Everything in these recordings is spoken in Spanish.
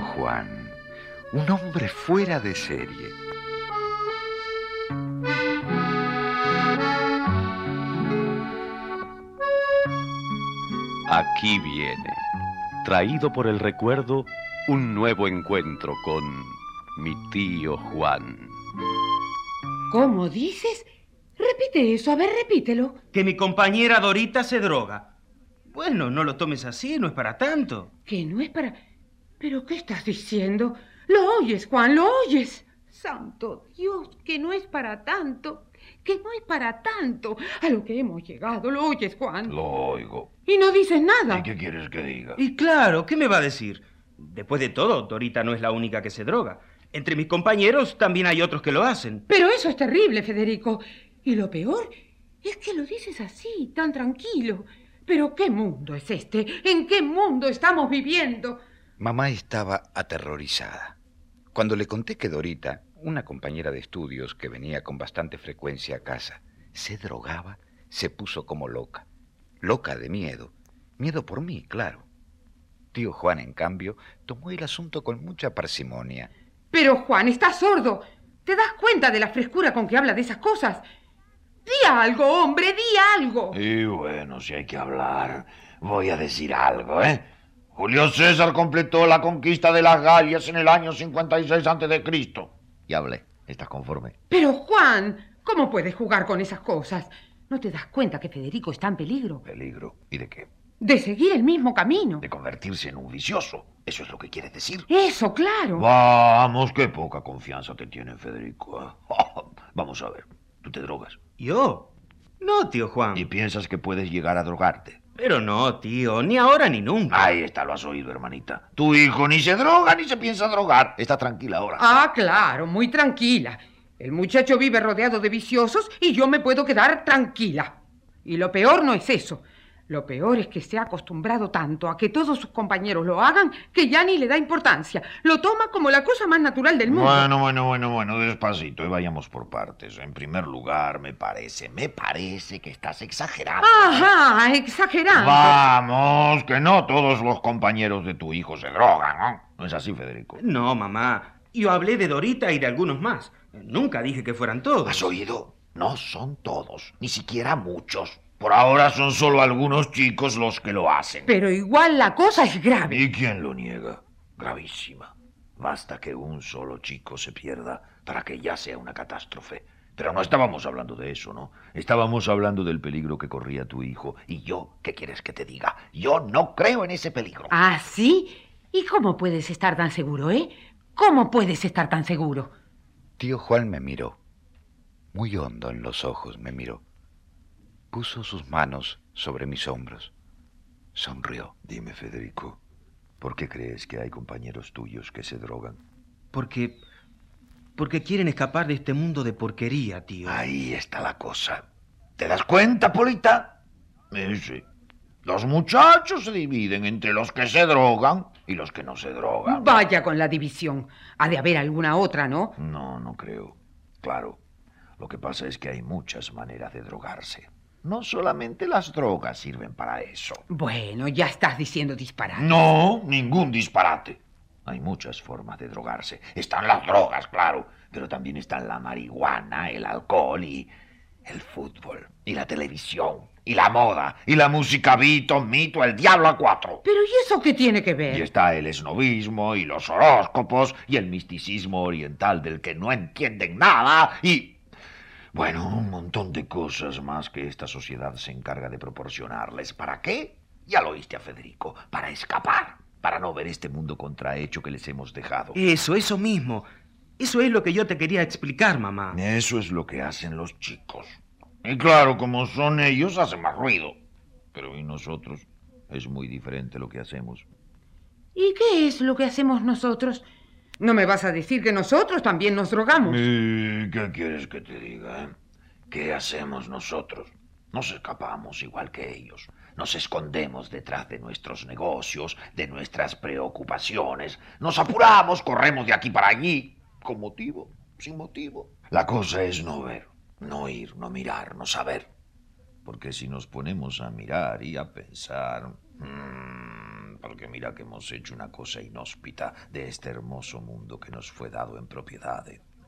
Juan, un hombre fuera de serie. Aquí viene, traído por el recuerdo, un nuevo encuentro con mi tío Juan. ¿Cómo dices? Repite eso, a ver, repítelo. Que mi compañera Dorita se droga. Bueno, no lo tomes así, no es para tanto. Que no es para... ¿Pero qué estás diciendo? ¿Lo oyes, Juan? ¿Lo oyes? Santo Dios, que no es para tanto. Que no es para tanto. A lo que hemos llegado, ¿lo oyes, Juan? Lo oigo. Y no dices nada. ¿Y qué quieres que diga? Y claro, ¿qué me va a decir? Después de todo, Dorita no es la única que se droga. Entre mis compañeros también hay otros que lo hacen. Pero eso es terrible, Federico. Y lo peor es que lo dices así, tan tranquilo. ¿Pero qué mundo es este? ¿En qué mundo estamos viviendo? Mamá estaba aterrorizada. Cuando le conté que Dorita, una compañera de estudios que venía con bastante frecuencia a casa, se drogaba, se puso como loca. Loca de miedo. Miedo por mí, claro. Tío Juan, en cambio, tomó el asunto con mucha parsimonia. Pero, Juan, estás sordo. ¿Te das cuenta de la frescura con que habla de esas cosas? Di algo, hombre, di algo. Y bueno, si hay que hablar, voy a decir algo, ¿eh? Julio César completó la conquista de las Galias en el año 56 a.C. Ya hablé. ¿Estás conforme? Pero, Juan, ¿cómo puedes jugar con esas cosas? ¿No te das cuenta que Federico está en peligro? ¿Peligro? ¿Y de qué? De seguir el mismo camino. De convertirse en un vicioso. ¿Eso es lo que quieres decir? Eso, claro. Vamos, qué poca confianza te tiene Federico, ¿eh? Vamos a ver. ¿Tú te drogas? ¿Yo? No, tío Juan. ¿Y piensas que puedes llegar a drogarte? Pero no, tío, ni ahora ni nunca. Ahí está, lo has oído, hermanita. Tu hijo ni se droga ni se piensa drogar. Está tranquila ahora. Ah, claro, muy tranquila. El muchacho vive rodeado de viciosos y yo me puedo quedar tranquila. Y lo peor no es eso. Lo peor es que se ha acostumbrado tanto a que todos sus compañeros lo hagan que ya ni le da importancia. Lo toma como la cosa más natural del mundo. Bueno, despacito, y vayamos por partes. En primer lugar, me parece que estás exagerando. Ajá, exagerando. Vamos, que no todos los compañeros de tu hijo se drogan, ¿no? ¿No es así, Federico? No, mamá. Yo hablé de Dorita y de algunos más. Nunca dije que fueran todos. ¿Has oído? No son todos, ni siquiera muchos. Por ahora son solo algunos chicos los que lo hacen. Pero igual la cosa es grave. ¿Y quién lo niega? Gravísima. Basta que un solo chico se pierda para que ya sea una catástrofe. Pero no estábamos hablando de eso, ¿no? Estábamos hablando del peligro que corría tu hijo. Y yo, ¿qué quieres que te diga? Yo no creo en ese peligro. ¿Ah, sí? ¿Y cómo puedes estar tan seguro, eh? ¿Cómo puedes estar tan seguro? Tío Juan me miró. Muy hondo en los ojos me miró. Puso sus manos sobre mis hombros. Sonrió. Dime, Federico, ¿por qué crees que hay compañeros tuyos que se drogan? Porque quieren escapar de este mundo de porquería, tío. Ahí está la cosa. ¿Te das cuenta, Polita? Sí. Los muchachos se dividen entre los que se drogan y los que no se drogan. Vaya con la división. Ha de haber alguna otra, ¿no? No creo. Claro, lo que pasa es que hay muchas maneras de drogarse. No solamente las drogas sirven para eso. Bueno, ya estás diciendo disparates. No, ningún disparate. Hay muchas formas de drogarse. Están las drogas, claro, pero también están la marihuana, el alcohol y el fútbol, y la televisión, y la moda, y la música Beatle, mito, el diablo a cuatro. ¿Pero y eso qué tiene que ver? Y está el esnobismo, y los horóscopos, y el misticismo oriental del que no entienden nada, y... bueno, un montón de cosas más que esta sociedad se encarga de proporcionarles. ¿Para qué? Ya lo oíste a Federico. Para escapar. Para no ver este mundo contrahecho que les hemos dejado. Eso mismo. Eso es lo que yo te quería explicar, mamá. Eso es lo que hacen los chicos. Y claro, como son ellos, hacen más ruido. Pero ¿y nosotros? Es muy diferente lo que hacemos. ¿Y qué es lo que hacemos nosotros? ¿No me vas a decir que nosotros también nos drogamos? ¿Y qué quieres que te diga, eh? ¿Qué hacemos nosotros? Nos escapamos igual que ellos. Nos escondemos detrás de nuestros negocios, de nuestras preocupaciones. Nos apuramos, corremos de aquí para allí. ¿Con motivo? Sin motivo. La cosa es no ver, no oír, no mirar, no saber. Porque si nos ponemos a mirar y a pensar... porque mira que hemos hecho una cosa inhóspita de este hermoso mundo que nos fue dado en propiedad.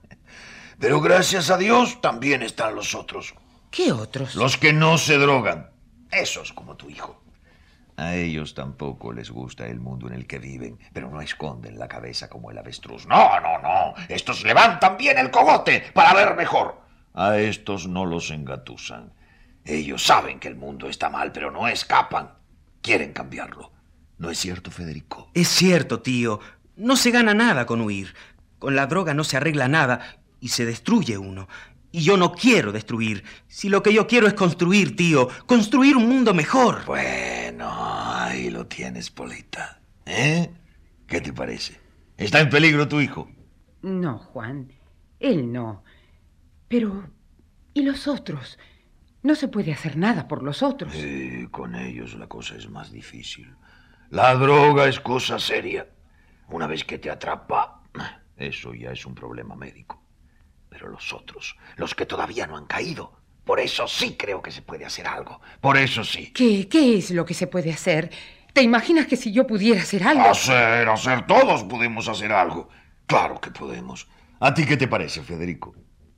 Pero gracias a Dios también están los otros. ¿Qué otros? Los que no se drogan. Esos como tu hijo. A ellos tampoco les gusta el mundo en el que viven, pero no esconden la cabeza como el avestruz. No, no, no. Estos levantan bien el cogote para ver mejor. A estos no los engatusan. Ellos saben que el mundo está mal, pero no escapan. Quieren cambiarlo. ¿No es cierto, Federico? Es cierto, tío. No se gana nada con huir. Con la droga no se arregla nada y se destruye uno. Y yo no quiero destruir. Si lo que yo quiero es construir, tío. Construir un mundo mejor. Bueno, ahí lo tienes, Polita. ¿Eh? ¿Qué te parece? ¿Está en peligro tu hijo? No, Juan, él no. Pero, ¿y los otros? No se puede hacer nada por los otros. Con ellos la cosa es más difícil. La droga es cosa seria. Una vez que te atrapa, eso ya es un problema médico. Pero los otros, los que todavía no han caído, por eso sí creo que se puede hacer algo. Por eso sí. ¿Qué es lo que se puede hacer? ¿Te imaginas que si yo pudiera hacer algo? Hacer, todos podemos hacer algo. Claro que podemos. ¿A ti qué te parece, Federico?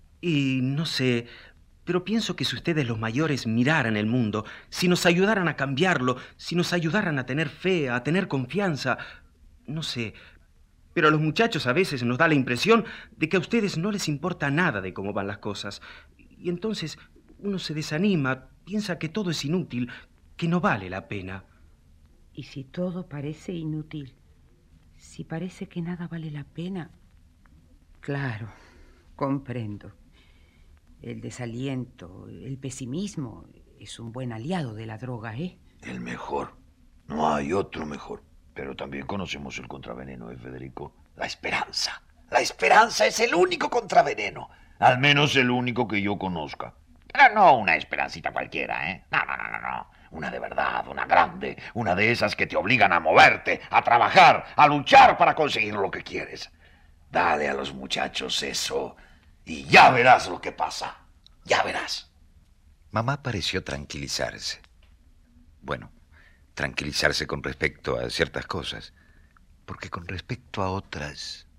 Y no sé, pero pienso que si ustedes los mayores miraran el mundo, si nos ayudaran a cambiarlo, si nos ayudaran a tener fe, a tener confianza, no sé. Pero a los muchachos a veces nos da la impresión de que a ustedes no les importa nada de cómo van las cosas. Y entonces uno se desanima, piensa que todo es inútil, que no vale la pena. ¿Y si todo parece inútil? Si parece que nada vale la pena. Claro, comprendo. El desaliento, el pesimismo es un buen aliado de la droga, ¿eh? El mejor. No hay otro mejor. Pero también conocemos el contraveneno, Federico. La esperanza. La esperanza es el único contraveneno. Al menos el único que yo conozca. Pero no una esperancita cualquiera, ¿eh? No. Una de verdad, una grande. Una de esas que te obligan a moverte, a trabajar, a luchar para conseguir lo que quieres. Dale a los muchachos eso y ya verás lo que pasa. Ya verás. Mamá pareció tranquilizarse. Bueno, tranquilizarse con respecto a ciertas cosas, porque con respecto a otras...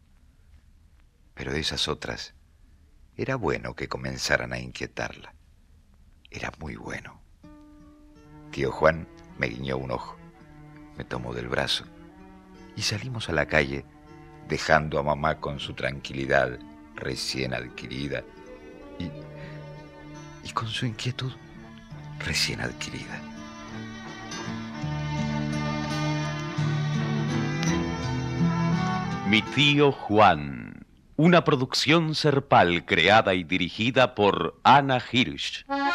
Pero esas otras, era bueno que comenzaran a inquietarla. Era muy bueno. Tío Juan me guiñó un ojo, me tomó del brazo y salimos a la calle, dejando a mamá con su tranquilidad recién adquirida y con su inquietud recién adquirida. Mi tío Juan, una producción Serpal creada y dirigida por Ana Hirsch.